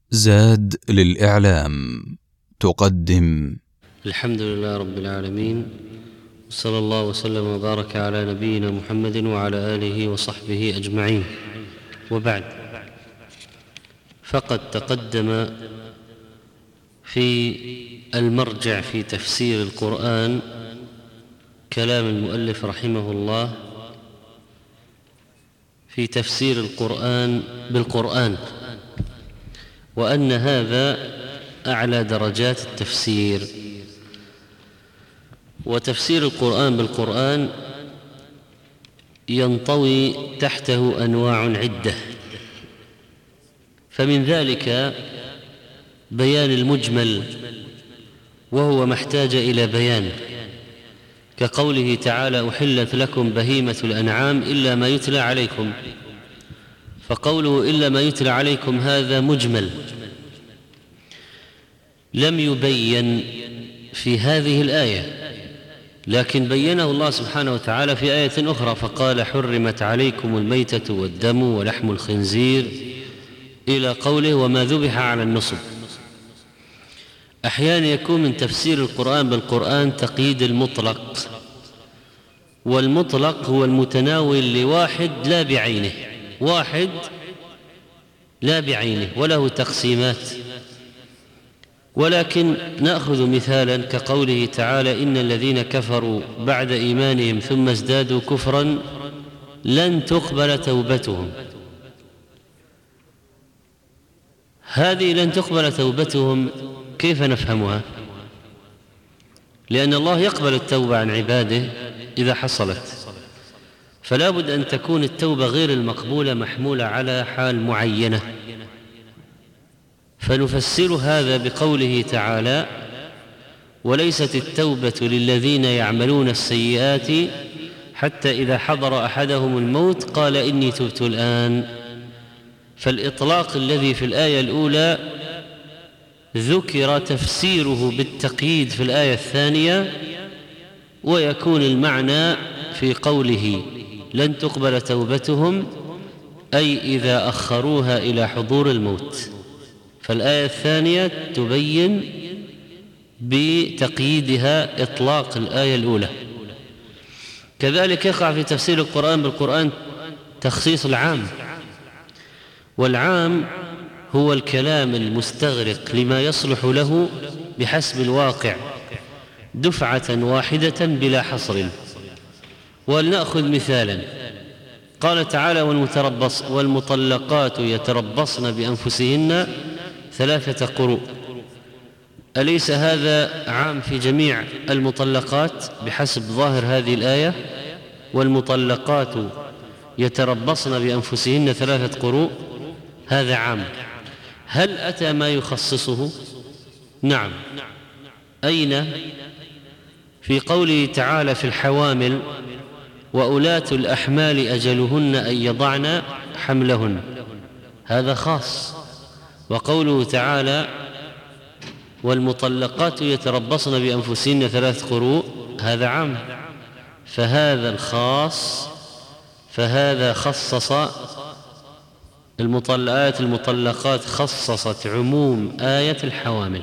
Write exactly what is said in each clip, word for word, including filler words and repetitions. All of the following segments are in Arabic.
زاد للإعلام تقدم. الحمد لله رب العالمين، صلى الله وسلم وبارك على نبينا محمد وعلى آله وصحبه أجمعين، وبعد، فقد تقدم في المرجع في تفسير القرآن كلام المؤلف رحمه الله في تفسير القرآن بالقرآن، وأن هذا أعلى درجات التفسير. وتفسير القرآن بالقرآن ينطوي تحته أنواع عدة، فمن ذلك بيان المجمل وهو محتاج إلى بيان، كقوله تعالى: أحلت لكم بهيمة الأنعام إلا ما يتلى عليكم، فقوله إلا ما يتلى عليكم هذا مجمل لم يبين في هذه الآية، لكن بينه الله سبحانه وتعالى في آية أخرى فقال: حرمت عليكم الميتة والدم ولحم الخنزير، إلى قوله: وما ذبح على النصب. أحيانا يكون من تفسير القرآن بالقرآن تقييد المطلق، والمطلق هو المتناول لواحد لا بعينه، واحد لا بعينه وله تقسيمات. ولكن نأخذ مثالا كقوله تعالى: إن الذين كفروا بعد إيمانهم ثم ازدادوا كفرا لن تقبل توبتهم. هذه لن تقبل توبتهم كيف نفهمها؟ لأن الله يقبل التوبة عن عباده إذا حصلت، فلا بد أن تكون التوبة غير المقبولة محمولة على حال معينة. فنفسر هذا بقوله تعالى: وليست التوبة للذين يعملون السيئات حتى إذا حضر أحدهم الموت قال إني تبت الآن. فالإطلاق الذي في الآية الأولى ذكر تفسيره بالتقييد في الآية الثانية، ويكون المعنى في قوله لن تقبل توبتهم أي إذا أخروها إلى حضور الموت. فالآية الثانية تبين بتقييدها إطلاق الآية الأولى. كذلك يقع في تفسير القرآن بالقرآن تخصيص العام، والعام هو الكلام المستغرق لما يصلح له بحسب الواقع دفعة واحدة بلا حصر. ولنأخذ مثالا، قال تعالى: والمتربص والمطلقات يتربصن بأنفسهن ثلاثة قروء. أليس هذا عام في جميع المطلقات بحسب ظاهر هذه الآية؟ والمطلقات يتربصن بأنفسهن ثلاثة قروء، هذا عام. هل أتى ما يخصصه؟ نعم. أين؟ في قوله تعالى في الحوامل: وأولاة الأحمال أجلهن أن يضعن حملهن، هذا خاص. وقوله تعالى: والمطلقات يتربصن بأنفسهن ثلاث قروء، هذا عام. فهذا الخاص، فهذا خصص المطلقات المطلقات خصصت عموم آية الحوامل.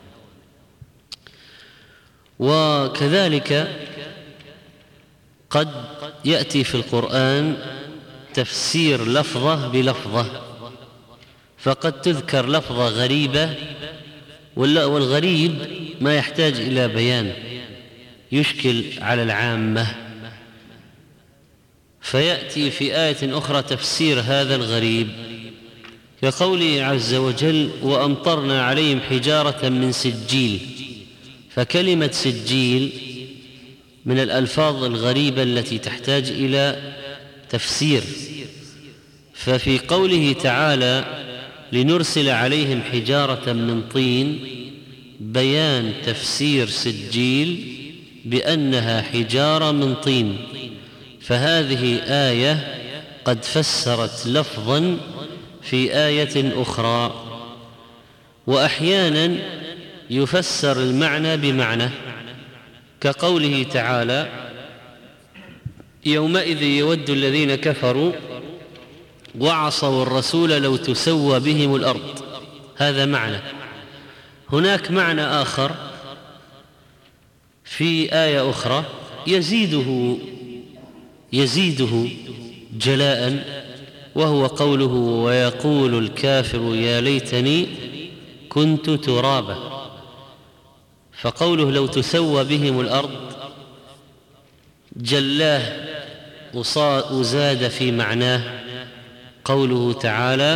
وكذلك قد يأتي في القرآن تفسير لفظة بلفظة، فقد تذكر لفظة غريبة، والغريب ما يحتاج إلى بيان يشكل على العامة، فيأتي في آية أخرى تفسير هذا الغريب، كقوله عز وجل: وأمطرنا عليهم حجارة من سجيل. فكلمة سجيل من الألفاظ الغريبة التي تحتاج إلى تفسير. ففي قوله تعالى: لنرسل عليهم حجارة من طين، بيان تفسير سجيل بأنها حجارة من طين. فهذه آية قد فسرت لفظا في آية أخرى. وأحيانا يفسر المعنى بمعنى، كقوله تعالى: يومئذ يود الذين كفروا وعصوا الرسول لو تسوى بهم الأرض، هذا معنى. هناك معنى آخر في آية أخرى يزيده يزيده جلاء، وهو قوله ويقول الكافر يا ليتني كنت ترابا. فقوله لو تسوى بهم الأرض جلاه وزاد في معناه قوله تعالى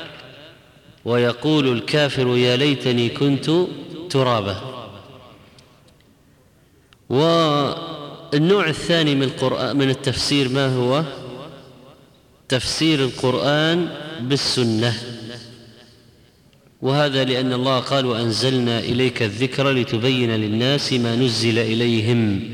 ويقول الكافر يا ليتني كنت ترابا. والنوع الثاني من القرآن من التفسير ما هو؟ تفسير القرآن بالسنة، وهذا لأن الله قال وأنزلنا إليك الذكر لتبين للناس ما نزل إليهم.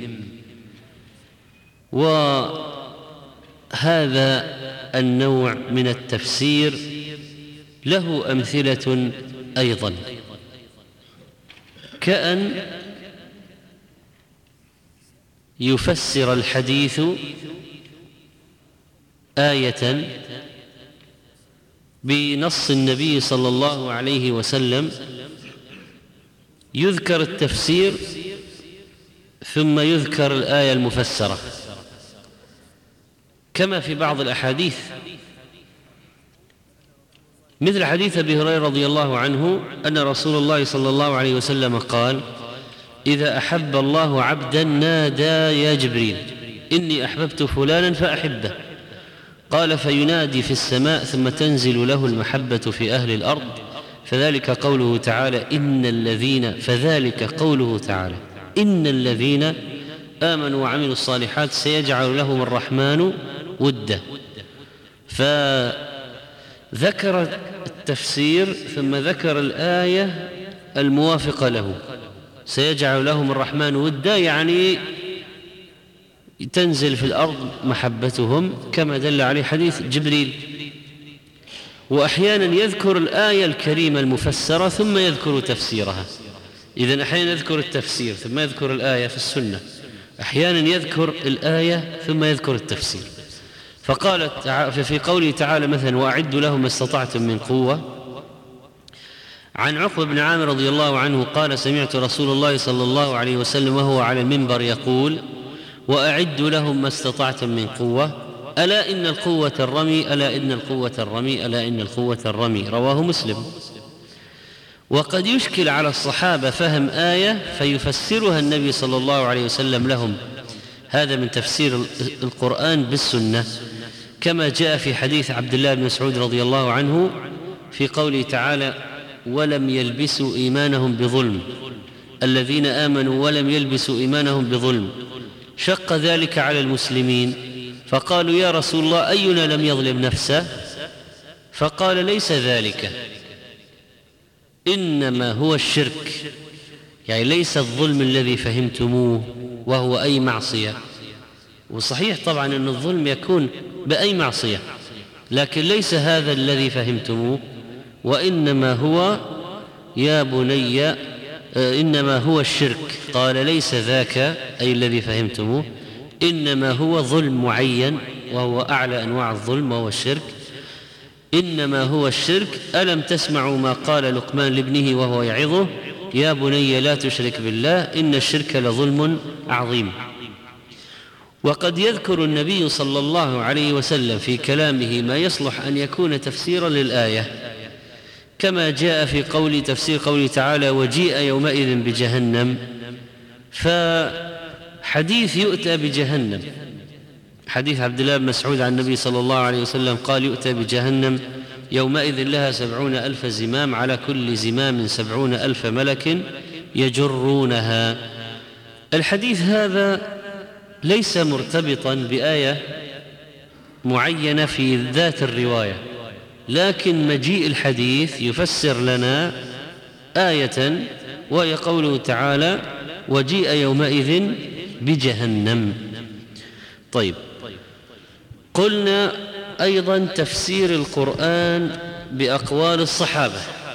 وهذا النوع من التفسير له أمثلة أيضا، كأن يفسر الحديث آية بنص النبي صلى الله عليه وسلم، يذكر التفسير ثم يذكر الآية المفسرة، كما في بعض الأحاديث مثل حديث أبي هريرة رضي الله عنه أن رسول الله صلى الله عليه وسلم قال إذا أحب الله عبدا نادى يا جبريل إني أحببت فلانا فأحبه، قال فينادي في السماء ثم تنزل له المحبة في أهل الأرض، فذلك قوله تعالى إن الذين فذلك قوله تعالى إن الذين آمنوا وعملوا الصالحات سيجعل لهم الرحمن ودا. فذكر التفسير ثم ذكر الآية الموافقة له، سيجعل لهم الرحمن ودا يعني تنزل في الأرض محبتهم كما دل عليه حديث جبريل. وأحيانا يذكر الآية الكريمة المفسرة ثم يذكر تفسيرها. إذن أحيانا يذكر التفسير ثم يذكر الآية في السنة، أحيانا يذكر الآية ثم يذكر التفسير. فقال في قوله تعالى مثلا وأعدوا لهم ما استطعتم من قوة، عن عقبة بن عامر رضي الله عنه قال سمعت رسول الله صلى الله عليه وسلم وهو على المنبر يقول وأعدوا لهم ما استطعتم من قوة ألا إن القوة الرمي ألا إن القوة الرمي ألا إن القوة الرمي، رواه مسلم. وقد يشكل على الصحابة فهم آية فيفسرها النبي صلى الله عليه وسلم لهم، هذا من تفسير القرآن بالسنة، كما جاء في حديث عبد الله بن مسعود رضي الله عنه في قوله تعالى ولم يلبسوا إيمانهم بظلم، الذين آمنوا ولم يلبسوا إيمانهم بظلم، شق ذلك على المسلمين فقالوا يا رسول الله أينا لم يظلم نفسه؟ فقال ليس ذلك، إنما هو الشرك، يعني ليس الظلم الذي فهمتموه وهو أي معصية. وصحيح طبعا أن الظلم يكون بأي معصية، لكن ليس هذا الذي فهمتموه، وإنما هو يا بني إنما هو الشرك. قال ليس ذاك أي الذي فهمتموه، إنما هو ظلم معين وهو أعلى أنواع الظلم وهو الشرك. إنما هو الشرك. ألم تسمعوا ما قال لقمان لابنه وهو يعظه يا بني لا تشرك بالله إن الشرك لظلم عظيم. وقد يذكر النبي صلى الله عليه وسلم في كلامه ما يصلح أن يكون تفسيرا للآية، كما جاء في قول تفسير قوله تعالى وجيء يومئذ بجهنم. فحديث يؤتى بجهنم، حديث عبد الله بن مسعود عن النبي صلى الله عليه وسلم قال يؤتى بجهنم يومئذ لها سبعون ألف زمام على كل زمام سبعون ألف ملك يجرونها. الحديث هذا ليس مرتبطا بآية معينة في ذات الرواية، لكن مجيء الحديث يفسر لنا آية وهي قوله تعالى وجيء يومئذ بجهنم. طيب، قلنا أيضا تفسير القرآن بأقوال الصحابة،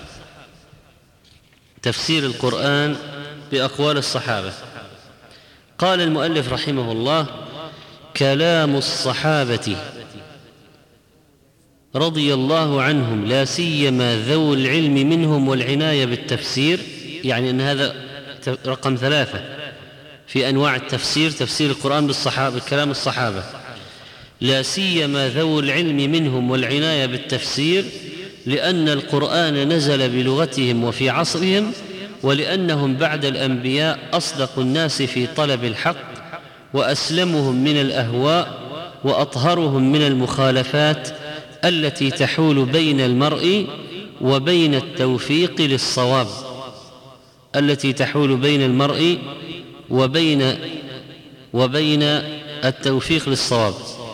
تفسير القرآن بأقوال الصحابة. قال المؤلف رحمه الله كلام الصحابة رضي الله عنهم لا سيما ذو العلم منهم والعناية بالتفسير، يعني أن هذا رقم ثلاثة في أنواع التفسير، تفسير القرآن بالصحابة بكلام الصحابة، لا سيما ذو العلم منهم والعناية بالتفسير، لأن القرآن نزل بلغتهم وفي عصرهم، ولأنهم بعد الأنبياء أصدق الناس في طلب الحق، وأسلمهم من الأهواء، وأطهرهم من المخالفات التي تحول بين المرء وبين التوفيق للصواب التي تحول بين المرء وبين وبين التوفيق للصواب.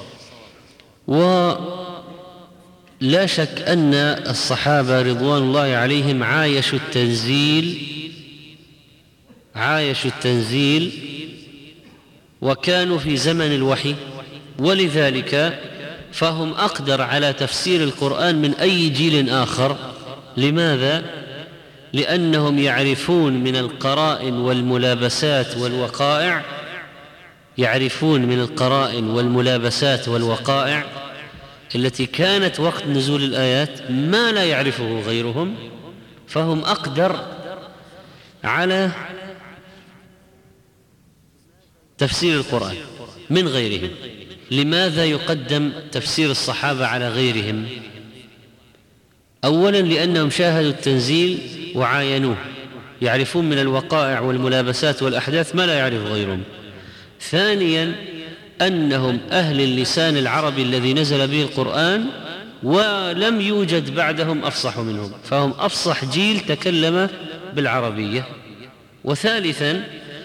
ولا شك أن الصحابة رضوان الله عليهم عايشوا التنزيل عايشوا التنزيل وكانوا في زمن الوحي، ولذلك فهم أقدر على تفسير القرآن من أي جيل آخر. لماذا؟ لأنهم يعرفون من القرائن والملابسات والوقائع يعرفون من القرائن والملابسات والوقائع التي كانت وقت نزول الآيات ما لا يعرفه غيرهم، فهم أقدر على تفسير القرآن من غيرهم. لماذا يقدم تفسير الصحابة على غيرهم؟ أولا لأنهم شاهدوا التنزيل وعاينوه، يعرفون من الوقائع والملابسات والأحداث ما لا يعرف غيرهم. ثانيا أنهم أهل اللسان العربي الذي نزل به القرآن، ولم يوجد بعدهم أفصح منهم، فهم أفصح جيل تكلم بالعربية. وثالثا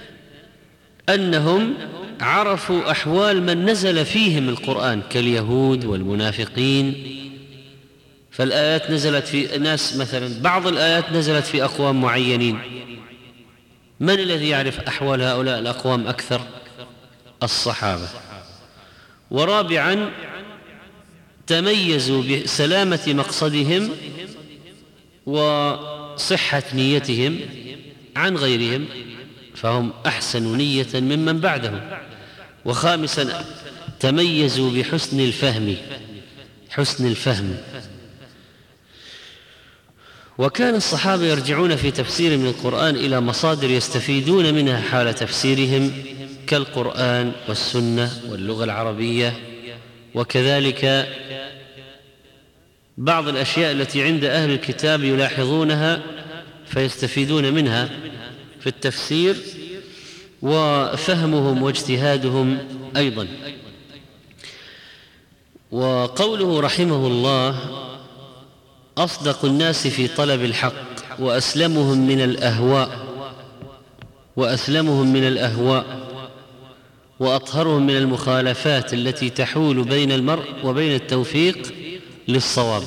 أنهم عرفوا أحوال من نزل فيهم القرآن كاليهود والمنافقين، فالآيات نزلت في ناس، مثلا بعض الآيات نزلت في أقوام معينين، من الذي يعرف أحوال هؤلاء الأقوام أكثر؟ الصحابة. ورابعا تميزوا بسلامة مقصدهم وصحة نيتهم عن غيرهم، فهم أحسن نية ممن بعدهم. وخامسا تميزوا بحسن الفهم حسن الفهم وكان الصحابة يرجعون في تفسير من القرآن إلى مصادر يستفيدون منها حال تفسيرهم كالقرآن والسنة واللغة العربية، وكذلك بعض الأشياء التي عند أهل الكتاب يلاحظونها فيستفيدون منها في التفسير، وفهمهم واجتهادهم أيضا. وقوله رحمه الله أصدق الناس في طلب الحق وأسلمهم من الأهواء وأسلمهم من الأهواء وأطهرهم من المخالفات التي تحول بين المرء وبين التوفيق للصواب.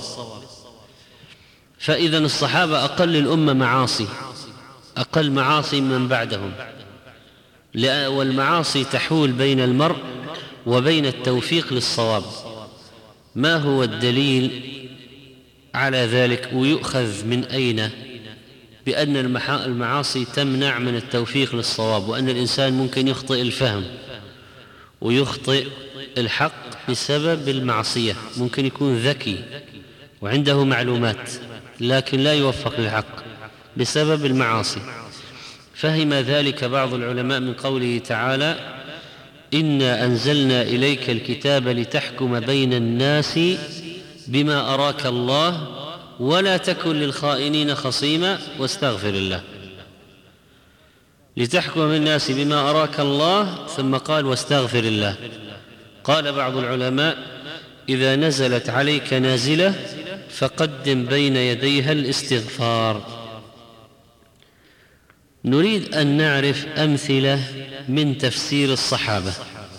فإذا الصحابة أقل الأمة معاصي، أقل معاصي من بعدهم، والمعاصي تحول بين المرء وبين التوفيق للصواب. ما هو الدليل على ذلك؟ ويؤخذ من أين بأن المعاصي تمنع من التوفيق للصواب، وأن الإنسان ممكن يخطئ الفهم ويخطئ الحق بسبب المعصية. ممكن يكون ذكي وعنده معلومات لكن لا يوفق للحق بسبب المعاصي. فهم ذلك بعض العلماء من قوله تعالى: إنا أنزلنا إليك الكتاب لتحكم بين الناس بما أراك الله ولا تكن للخائنين خصيما واستغفر الله. لتحكم بين الناس بما أراك الله، ثم قال واستغفر الله. قال بعض العلماء: إذا نزلت عليك نازلة فقدم بين يديها الاستغفار. نريد أن نعرف أمثلة من تفسير الصحابة.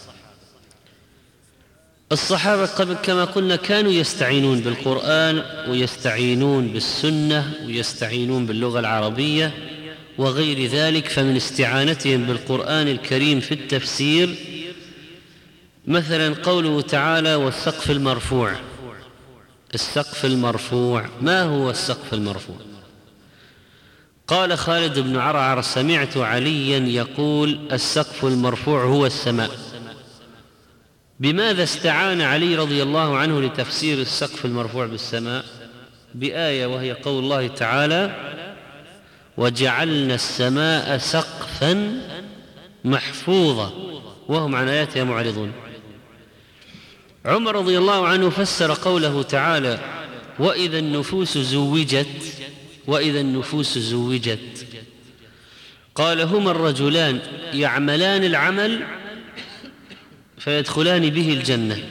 الصحابة قبل كما قلنا كانوا يستعينون بالقرآن ويستعينون بالسنة ويستعينون باللغة العربية وغير ذلك. فمن استعانتهم بالقرآن الكريم في التفسير مثلا قوله تعالى: والسقف المرفوع. السقف المرفوع، ما هو السقف المرفوع؟ قال خالد بن عرعر: سمعت عليا يقول: السقف المرفوع هو السماء. بماذا استعان علي رضي الله عنه لتفسير السقف المرفوع بالسماء؟ بآية، وهي قول الله تعالى: وجعلنا السماء سقفا محفوظا وهم عن آياتها معرضون. عمر رضي الله عنه فسر قوله تعالى: وإذا النفوس زوجت، وإذا النفوس زوجت، قال: هما الرجلان يعملان العمل فيدخلان به الجنة.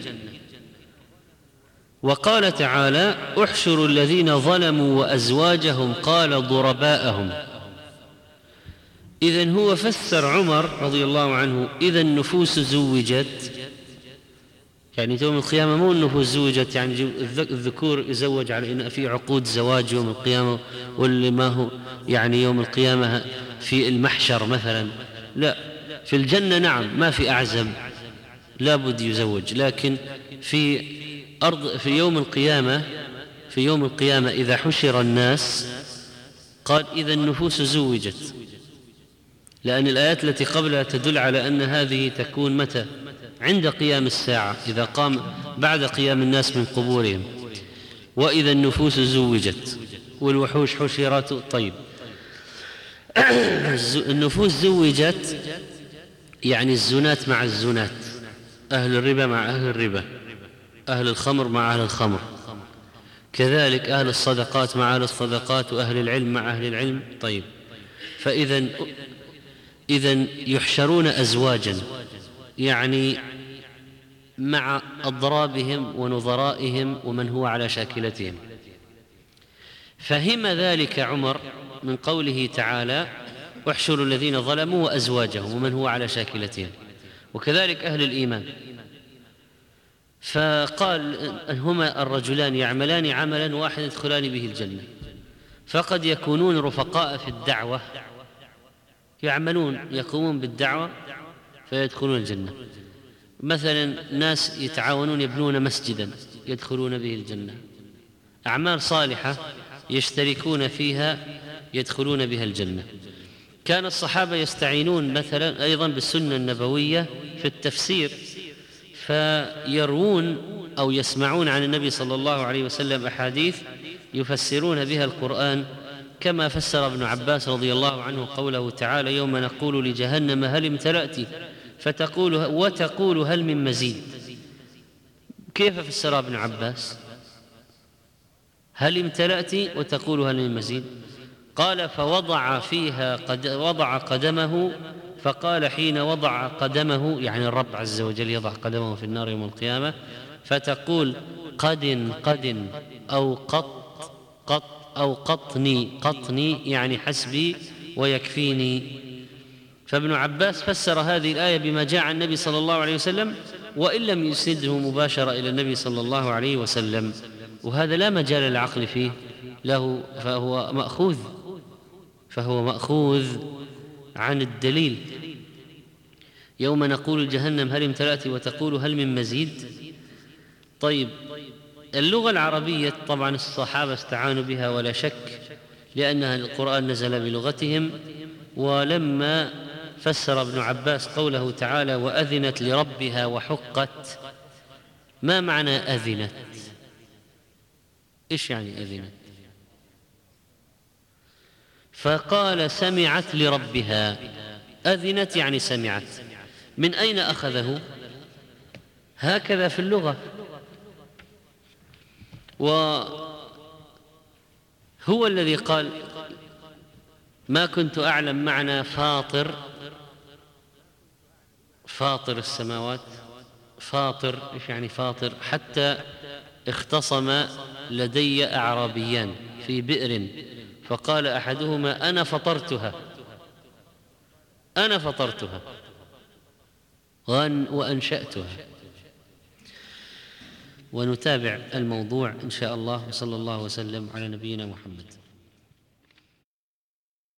وقال تعالى: احشروا الذين ظلموا وأزواجهم قال ضرباءهم. إذن هو فسر عمر رضي الله عنه إذا النفوس زوجت، يعني يوم القيامة مو النفوس زوجت يعني الذكور يزوج على إن في عقود زواج يوم القيامة، واللي ما هو يعني يوم القيامة في المحشر مثلا، لا، في الجنة نعم ما في أعزب لابد يزوج، لكن في أرض في يوم القيامة في يوم القيامة إذا حشر الناس قال: إذا النفوس زوجت، لأن الآيات التي قبلها تدل على أن هذه تكون متى؟ عند قيام الساعة، إذا قام بعد قيام الناس من قبورهم. وإذا النفوس زوجت والوحوش حشرت. طيب، النفوس زوجت يعني الزنات مع الزنات، أهل الربا مع أهل الربا، أهل الخمر مع أهل الخمر، كذلك أهل الصدقات مع أهل الصدقات، وأهل العلم مع أهل العلم. طيب، فإذا إذن يحشرون أزواجا يعني مع أضرابهم ونظرائهم ومن هو على شاكلتهم. فهم ذلك عمر من قوله تعالى: واحشروا الذين ظلموا وأزواجهم ومن هو على شاكلتهم، وكذلك أهل الإيمان. فقال: هما الرجلان يعملان عملا واحد يدخلان به الجنة. فقد يكونون رفقاء في الدعوة، يعملون يقومون بالدعوة فيدخلون الجنة. مثلا ناس يتعاونون يبنون مسجدا يدخلون به الجنة، أعمال صالحة يشتركون فيها يدخلون بها الجنة. كان الصحابة يستعينون مثلا أيضا بالسنة النبوية في التفسير، فيروون أو يسمعون عن النبي صلى الله عليه وسلم أحاديث يفسرون بها القرآن، كما فسر ابن عباس رضي الله عنه قوله تعالى: يوم نقول لجهنم هل امتلأت فتقول وتقول هل من مزيد. كيف فسر ابن عباس؟ هل امتلأت وتقول هل من مزيد؟ قال: فوضع فيها قد وضع قدمه، فقال حين وضع قدمه يعني الرب عز وجل يضع قدمه في النار يوم القيامة، فتقول قد قد أو قط قط أو قطني قطني يعني حسبي ويكفيني. فابن عباس فسر هذه الآية بما جاء عن النبي صلى الله عليه وسلم، وإن لم يسنده مباشرة إلى النبي صلى الله عليه وسلم، وهذا لا مجال للعقل فيه له، فهو مأخوذ فهو مأخوذ عن الدليل. يوم نقول لجهنم هل امتلأت وتقول هل من مزيد. طيب، اللغة العربية طبعا الصحابة استعانوا بها ولا شك، لأنها القرآن نزل بلغتهم. ولما فسر ابن عباس قوله تعالى: وأذنت لربها وحقت، ما معنى أذنت؟ إيش يعني أذنت؟ فقال: سمعت لربها. أذنت يعني سمعت. من أين أخذه؟ هكذا في اللغة. وهو الذي قال: ما كنت أعلم معنى فاطر فاطر السماوات. فاطر إيش يعني فاطر؟ حتى اختصم لدي أعرابيان في بئر، فقال أحدهما: أنا فطرتها أنا فطرتها وأنشأتها. ونتابع الموضوع إن شاء الله، وصلى الله وسلم على نبينا محمد.